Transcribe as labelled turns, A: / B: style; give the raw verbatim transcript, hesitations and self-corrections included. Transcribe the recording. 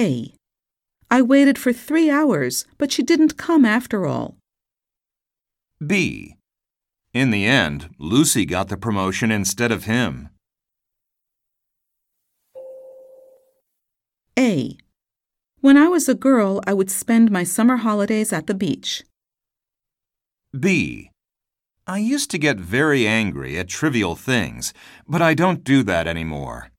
A: A. I waited for three hours, but she didn't come after all.
B: B. In the end, Lucy got the promotion instead of him.
A: A. When I was a girl, I would spend my summer holidays at the beach.
B: B. I used to get very angry at trivial things, but I don't do that anymore.